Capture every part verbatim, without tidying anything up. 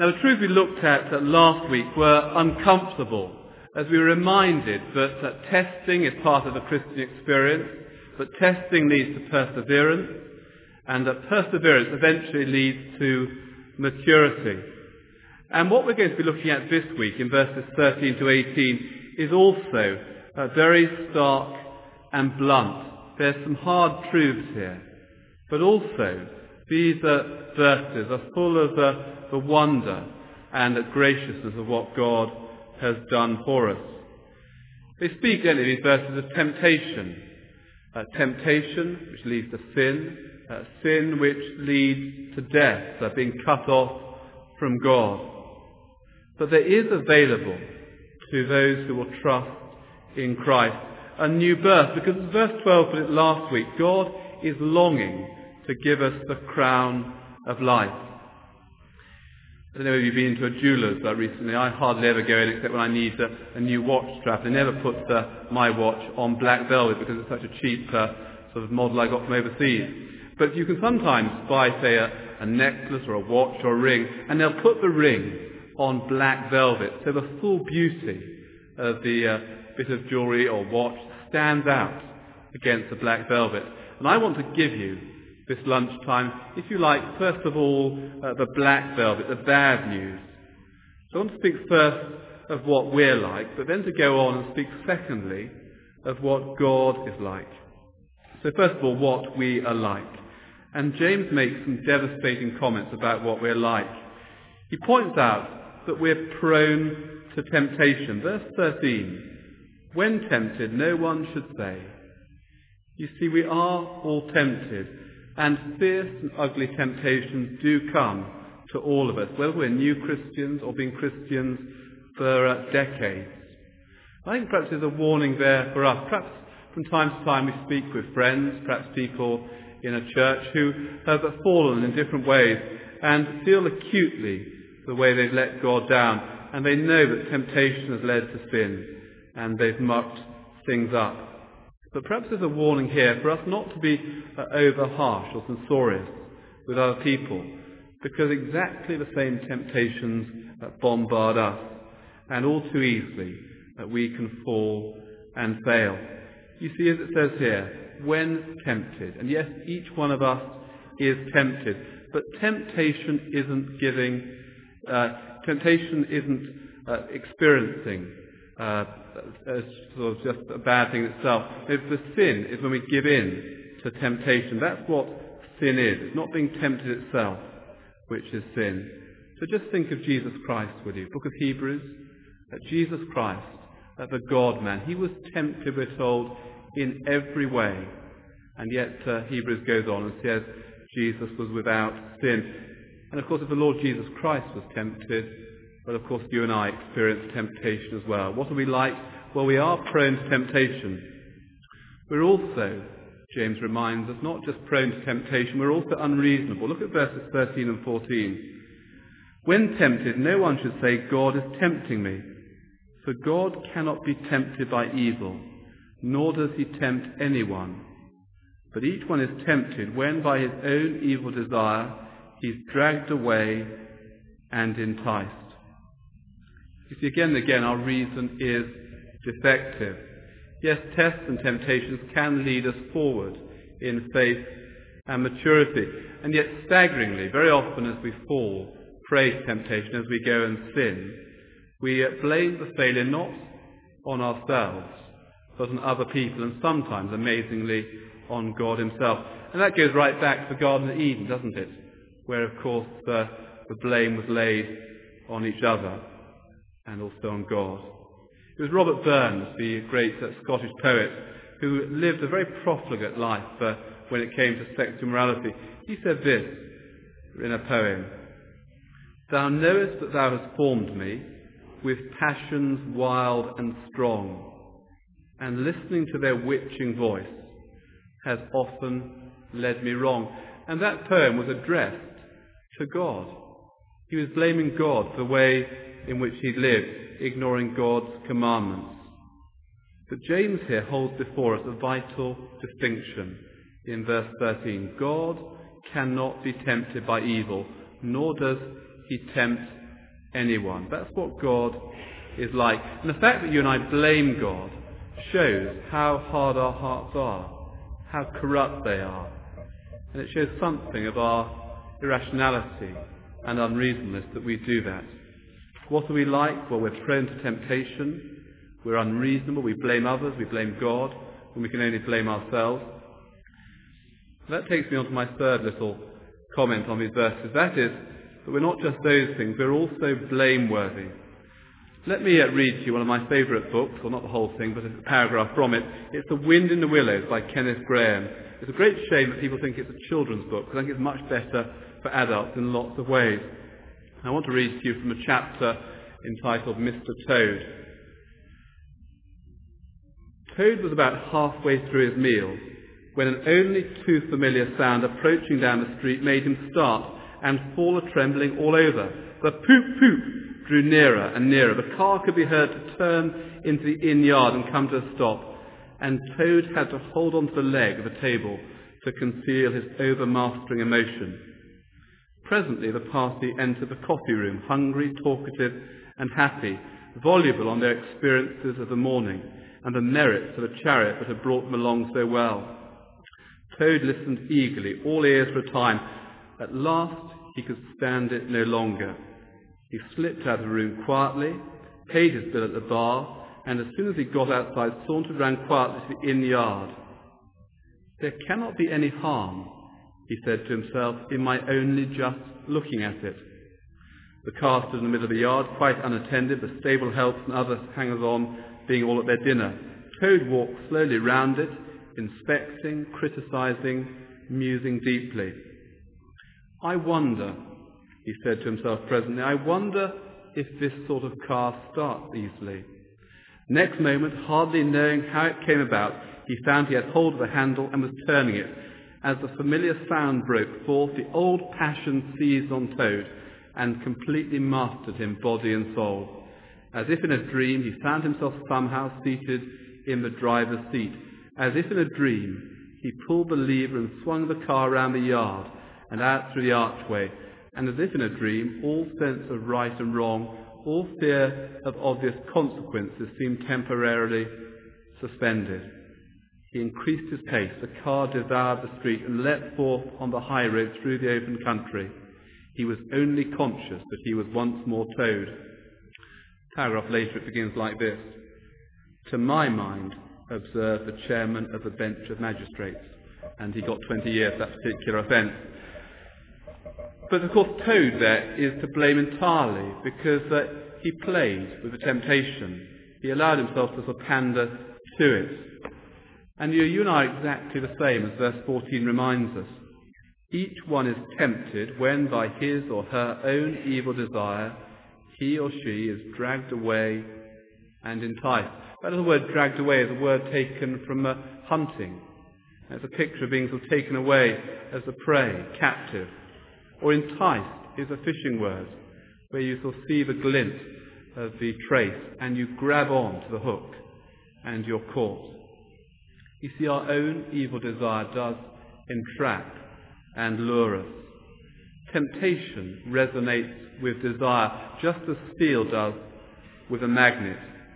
Now, the truth we looked at uh, last week were uncomfortable, as we were reminded that uh, testing is part of the Christian experience, but testing leads to perseverance, and that perseverance eventually leads to maturity. And what we're going to be looking at this week in verses thirteen to eighteen is also uh, very stark and blunt. There's some hard truths here, but also these uh, verses are full of uh, the wonder and the graciousness of what God has done for us. They speak, don't they, these verses of temptation. Uh, temptation, which leads to sin. Uh, sin, which leads to death, uh, being cut off from God. But there is available to those who will trust in Christ a new birth, because as verse twelve put it last week, God is longing to give us the crown of life. I don't know if you've been to a jeweller's uh, recently. I hardly ever go in except when I need uh, a new watch strap. They never put uh, my watch on black velvet because it's such a cheap uh, sort of model I got from overseas. But you can sometimes buy, say, a, a necklace or a watch or a ring, and they'll put the ring on black velvet, so the full beauty of the uh, bit of jewellery or watch stands out against the black velvet. And I want to give you this lunchtime, if you like, first of all, uh, the black velvet, the bad news. So I want to speak first of what we're like, but then to go on and speak secondly of what God is like. So first of all, what we are like. And James makes some devastating comments about what we're like. He points out that we're prone to temptation. Verse thirteen, when tempted, no one should say. You see, we are all tempted, and fierce and ugly temptations do come to all of us, whether we're new Christians or been Christians for uh, decades. I think perhaps there's a warning there for us. Perhaps from time to time we speak with friends, perhaps people in a church who have fallen in different ways and feel acutely the way they've let God down, and they know that temptation has led to sin, and they've mucked things up. But perhaps there's a warning here for us not to be uh, over harsh or censorious with other people, because exactly the same temptations uh, bombard us, and all too easily that uh, we can fall and fail. You see, as it says here, when tempted, and yes, each one of us is tempted, but temptation isn't giving Uh, temptation isn't uh, experiencing uh, as sort of just a bad thing itself. If the sin is when we give in to temptation. That's what sin is. It's not being tempted itself, which is sin. So just think of Jesus Christ with you. Book of Hebrews, uh, Jesus Christ, uh, the God-man. He was tempted, we're told, in every way. And yet uh, Hebrews goes on and says Jesus was without sin. And of course, if the Lord Jesus Christ was tempted, well, of course, you and I experience temptation as well. What are we like? Well, we are prone to temptation. We're also, James reminds us, not just prone to temptation, we're also unreasonable. Look at verses thirteen and fourteen. When tempted, no one should say, God is tempting me. For God cannot be tempted by evil, nor does he tempt anyone. But each one is tempted when by his own evil desire he's dragged away and enticed. You see, again and again, our reason is defective. Yes, tests and temptations can lead us forward in faith and maturity. And yet, staggeringly, very often as we fall prey to temptation, as we go and sin, we blame the failure not on ourselves, but on other people, and sometimes, amazingly, on God himself. And that goes right back to the Garden of Eden, doesn't it? Where, of course, uh, the blame was laid on each other and also on God. It was Robert Burns, the great uh, Scottish poet, who lived a very profligate life uh, when it came to sexual morality. He said this in a poem, "Thou knowest that thou hast formed me with passions wild and strong, and listening to their witching voice has often led me wrong." And that poem was addressed to God. He was blaming God for the way in which he lived, ignoring God's commandments. But James here holds before us a vital distinction in verse thirteen. God cannot be tempted by evil, nor does he tempt anyone. That's what God is like. And the fact that you and I blame God shows how hard our hearts are, how corrupt they are. And it shows something of our irrationality and unreasonableness that we do that. What are we like? Well, we're prone to temptation. We're unreasonable. We blame others. We blame God when we can only blame ourselves. That takes me on to my third little comment on these verses. That is that we're not just those things, we're also blameworthy. Let me uh, read to you one of my favourite books, well not the whole thing, but a paragraph from it. It's The Wind in the Willows by Kenneth Graham. It's a great shame that people think it's a children's book, because I think it's much better for adults in lots of ways. I want to read to you from a chapter entitled Mister Toad. Toad was about halfway through his meal when an only too familiar sound approaching down the street made him start and fall a-trembling all over. The poop-poop drew nearer and nearer. The car could be heard to turn into the inn yard and come to a stop, and Toad had to hold on to the leg of a table to conceal his overmastering emotion. Presently the party entered the coffee room, hungry, talkative, and happy, voluble on their experiences of the morning and the merits of a chariot that had brought them along so well. Toad listened eagerly, all ears for a time. At last he could stand it no longer. He slipped out of the room quietly, paid his bill at the bar, and as soon as he got outside, sauntered round quietly to the inn yard. There cannot be any harm, he said to himself, in my only just looking at it. The car stood in the middle of the yard, quite unattended, the stable helps and other hangers-on being all at their dinner. Toad walked slowly round it, inspecting, criticising, musing deeply. I wonder, he said to himself presently, I wonder if this sort of car starts easily. Next moment, hardly knowing how it came about, he found he had hold of the handle and was turning it. As the familiar sound broke forth, the old passion seized on Toad and completely mastered him, body and soul. As if in a dream, he found himself somehow seated in the driver's seat. As if in a dream, he pulled the lever and swung the car round the yard and out through the archway. And as if in a dream, all sense of right and wrong, all fear of obvious consequences seemed temporarily suspended. He increased his pace. The car devoured the street and leapt forth on the high road through the open country. He was only conscious that he was once more Toad. A paragraph later it begins like this. To my mind, observed the chairman of the bench of magistrates, and he got twenty years for that particular offence. But of course Toad there is to blame entirely, because uh, he played with the temptation. He allowed himself to sort of pander to it. And you, you and I are exactly the same, as verse fourteen reminds us. Each one is tempted when by his or her own evil desire he or she is dragged away and enticed. That little word dragged away is a word taken from uh, hunting. It's a picture of being sort of taken away as a prey, captive. Or enticed is a fishing word, where you sort of see the glint of the trace and you grab on to the hook and you're caught. You see, our own evil desire does entrap and lure us. Temptation resonates with desire, just as steel does with a magnet.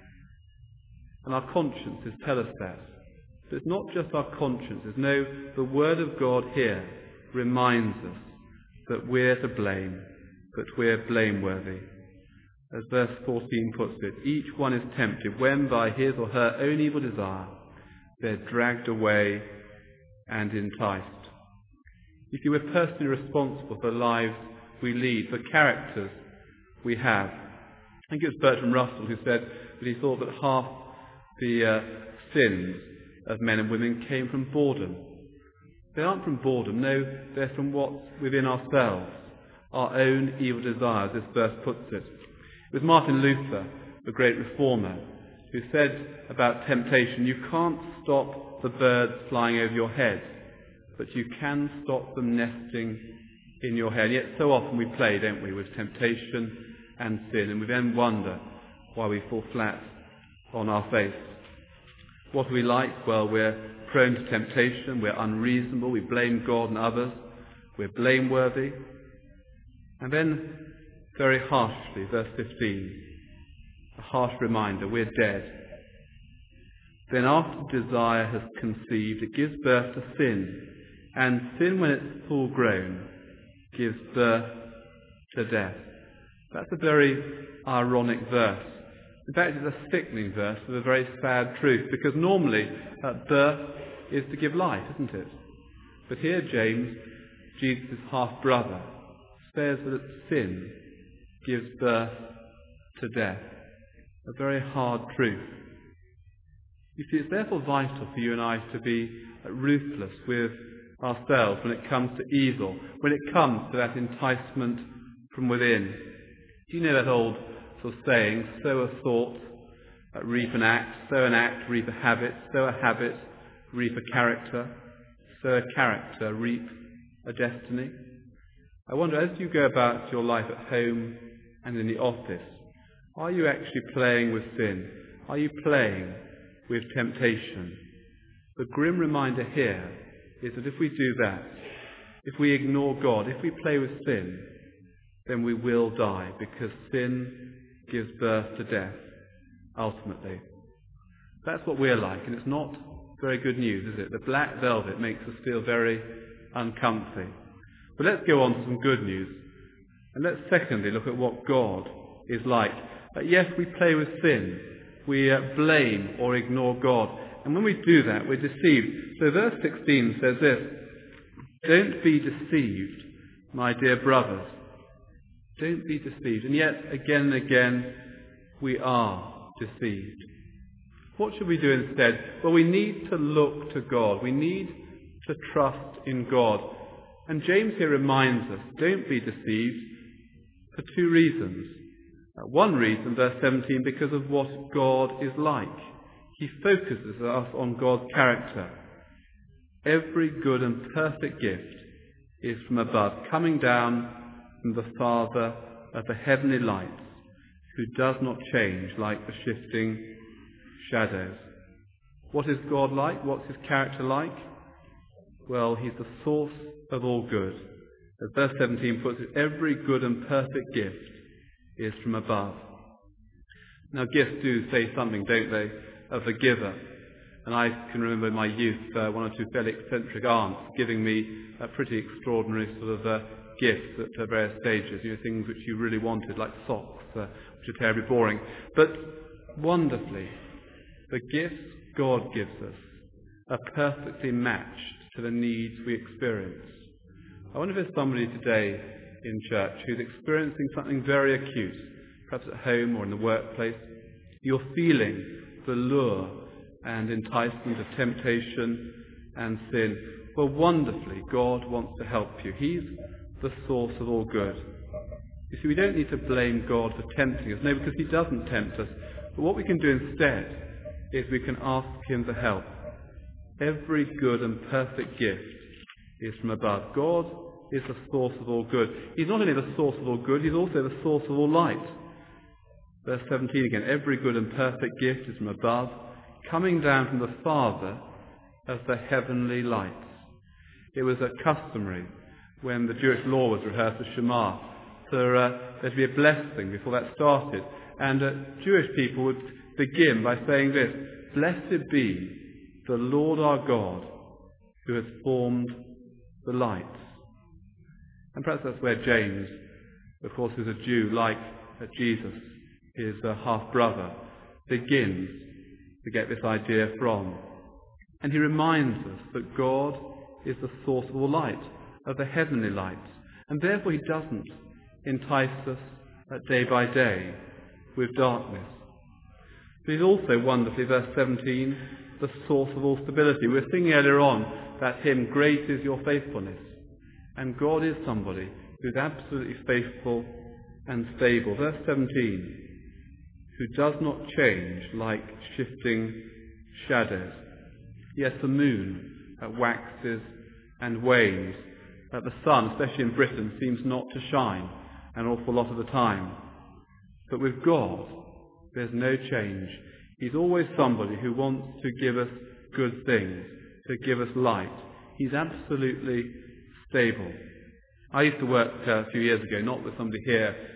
And our consciences tell us that. But it's not just our consciences. No, the Word of God here reminds us that we're to blame, that we're blameworthy. As verse fourteen puts it, each one is tempted when by his or her own evil desire they're dragged away and enticed. You see, we're personally responsible for the lives we lead, for characters we have. I think it was Bertrand Russell who said that he thought that half the uh, sins of men and women came from boredom. They aren't from boredom, no, they're from what's within ourselves, our own evil desires, this verse puts it. It was Martin Luther, the great reformer, who said about temptation, you can't stop the birds flying over your head, but you can stop them nesting in your head. Yet so often we play, don't we, with temptation and sin, and we then wonder why we fall flat on our face. What are we like? Well, we're prone to temptation, we're unreasonable, we blame God and others, we're blameworthy. And then very harshly, verse fifteen, a harsh reminder, we're dead. Then after desire has conceived, it gives birth to sin, and sin, when it's full grown, gives birth to death. That's a very ironic verse. In fact, it's a sickening verse with a very sad truth, because normally uh, birth is to give life, isn't it? But here James, Jesus' half-brother, says that sin gives birth to death. A very hard truth. You see, it's therefore vital for you and I to be ruthless with ourselves when it comes to evil, when it comes to that enticement from within. Do you know that old sort of saying, sow a thought, uh, reap an act, sow an act, reap a habit, sow a habit, reap a character, sow a character, reap a destiny? I wonder, as you go about your life at home and in the office, are you actually playing with sin? Are you playing with temptation? The grim reminder here is that if we do that, if we ignore God, if we play with sin, then we will die, because sin gives birth to death, ultimately. That's what we're like, and it's not very good news, is it? The black velvet makes us feel very uncomfy. But let's go on to some good news. And let's secondly look at what God is like. Uh, yes, we play with sin. We uh, blame or ignore God. And when we do that, we're deceived. So verse sixteen says this, don't be deceived, my dear brothers. Don't be deceived. And yet, again and again, we are deceived. What should we do instead? Well, we need to look to God. We need to trust in God. And James here reminds us, don't be deceived for two reasons. Uh, one reason, verse seventeen, because of what God is like. He focuses us on God's character. Every good and perfect gift is from above, coming down from the Father of the heavenly lights, who does not change like the shifting shadows. What is God like? What's his character like? Well, he's the source of all good. As verse seventeen puts it, every good and perfect gift is from above. Now, gifts do say something, don't they, of the giver. And I can remember in my youth uh, one or two fairly eccentric aunts giving me a pretty extraordinary sort of uh, gifts at uh, various stages, you know, things which you really wanted, like socks, uh, which are terribly boring. But wonderfully, the gifts God gives us are perfectly matched to the needs we experience. I wonder if there's somebody today in church who's experiencing something very acute, perhaps at home or in the workplace. You're feeling the lure and enticement of temptation and sin. Well, wonderfully, God wants to help you. He's the source of all good. You see, we don't need to blame God for tempting us. No, because he doesn't tempt us. But what we can do instead is we can ask him for help. Every good and perfect gift is from above. God is the source of all good. He's not only the source of all good, he's also the source of all light. Verse seventeen again, every good and perfect gift is from above, coming down from the Father of the heavenly lights. It was a customary when the Jewish law was rehearsed, the Shema, for uh, there to be a blessing before that started. And uh, Jewish people would begin by saying this, blessed be the Lord our God, who has formed the lights. And perhaps that's where James, of course, is a Jew, like uh, Jesus, his uh, half-brother, begins to get this idea from. And he reminds us that God is the source of all light, of the heavenly lights, and therefore he doesn't entice us uh, day by day with darkness. But he's also wonderfully, verse seventeen, the source of all stability. We were singing earlier on that hymn, Great is your faithfulness. And God is somebody who's absolutely faithful and stable. Verse seventeen, who does not change like shifting shadows. Yes, the moon uh, waxes and wanes. Uh, the sun, especially in Britain, seems not to shine an awful lot of the time. But with God, there's no change. He's always somebody who wants to give us good things, to give us light. He's absolutely stable. I used to work uh, a few years ago, not with somebody here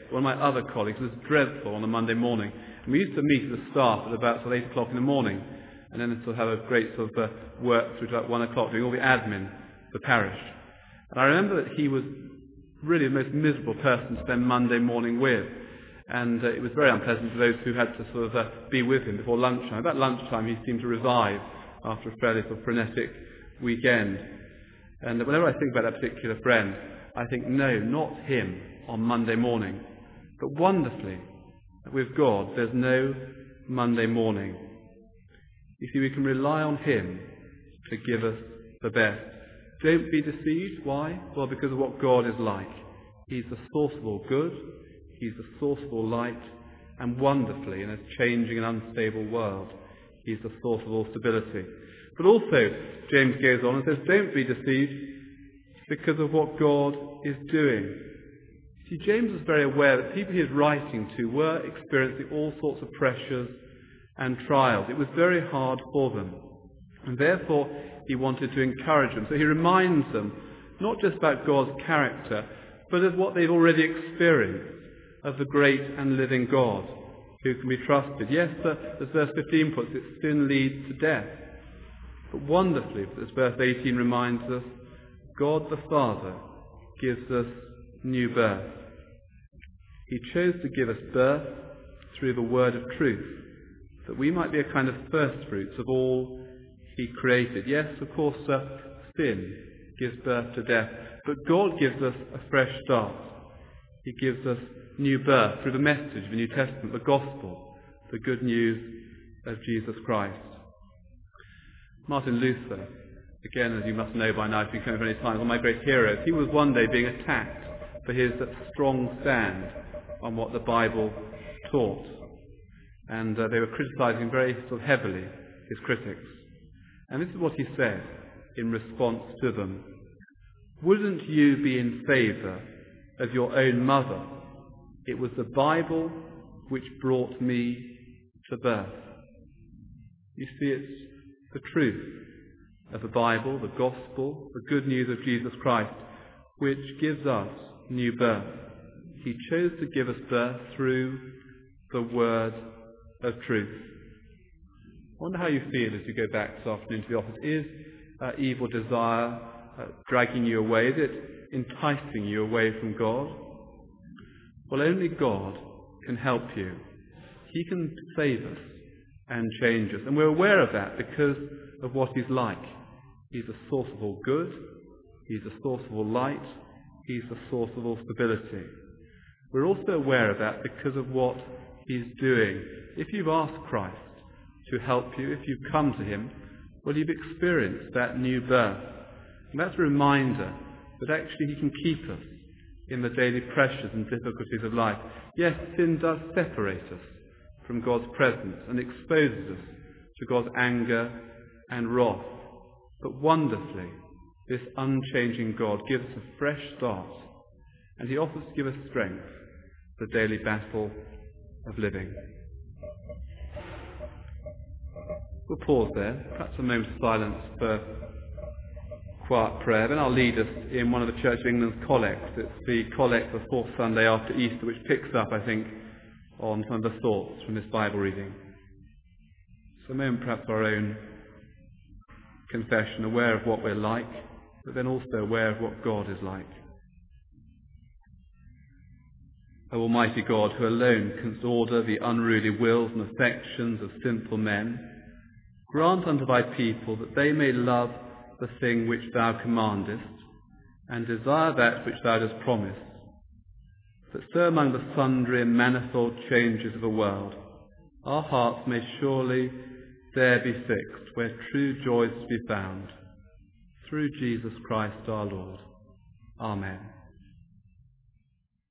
one of my other colleagues was dreadful on a Monday morning. And we used to meet as a staff at about sort of eight o'clock in the morning, and then sort of have a great sort of uh, work through to about one o'clock, doing all the admin for the parish. And I remember that he was really the most miserable person to spend Monday morning with. And uh, it was very unpleasant for those who had to sort of uh, be with him before lunchtime. About lunchtime he seemed to revive after a fairly sort of frenetic weekend. And whenever I think about that particular friend, I think, no, not him on Monday morning. But wonderfully, with God, there's no Monday morning. You see, we can rely on him to give us the best. Don't be deceived. Why? Well, because of what God is like. He's the source of all good. He's the source of all light. And wonderfully, in a changing and unstable world, he's the source of all stability. But also, James goes on and says, don't be deceived because of what God is doing. See, James was very aware that people he was writing to were experiencing all sorts of pressures and trials. It was very hard for them. And therefore, he wanted to encourage them. So he reminds them not just about God's character, but of what they've already experienced, of the great and living God who can be trusted. Yes, as verse fifteen puts it, sin leads to death. But wonderfully, as verse eighteen reminds us, God the Father gives us new birth. He chose to give us birth through the word of truth, that we might be a kind of first fruits of all he created. Yes, of course, uh, sin gives birth to death, but God gives us a fresh start. He gives us new birth through the message of the New Testament, the gospel, the good news of Jesus Christ. Martin Luther, again, as you must know by now, if you've come over many times, one of my great heroes, he was one day being attacked for his strong stand on what the Bible taught. And uh, they were criticizing him very sort of heavily, his critics. And this is what he said in response to them. Wouldn't you be in favour of your own mother? It was the Bible which brought me to birth. You see, it's the truth of the Bible, the gospel, the good news of Jesus Christ, which gives us new birth. He chose to give us birth through the word of truth. I wonder how you feel as you go back this afternoon to the office. Is uh, evil desire uh, dragging you away? Is it enticing you away from God? Well, only God can help you. He can save us and change us. And we're aware of that because of what he's like. He's the source of all good. He's the source of all light. He's the source of all stability. We're also aware of that because of what he's doing. If you've asked Christ to help you, if you've come to him, well, you've experienced that new birth. And that's a reminder that actually he can keep us in the daily pressures and difficulties of life. Yes, sin does separate us from God's presence and exposes us to God's anger and wrath. But wonderfully, this unchanging God gives us a fresh start, and he offers to give us strength for the daily battle of living. We'll pause there, perhaps a moment of silence for quiet prayer. Then I'll lead us in one of the Church of England's collects. It's the collect for the fourth Sunday after Easter, which picks up, I think, on some of the thoughts from this Bible reading. So a moment perhaps for our own confession, aware of what we're like, but then also aware of what God is like. O Almighty God, who alone canst order the unruly wills and affections of sinful men, grant unto thy people that they may love the thing which thou commandest, and desire that which thou dost promise, that so among the sundry and manifold changes of the world, our hearts may surely there be fixed, where true joy is to be found, through Jesus Christ our Lord. Amen.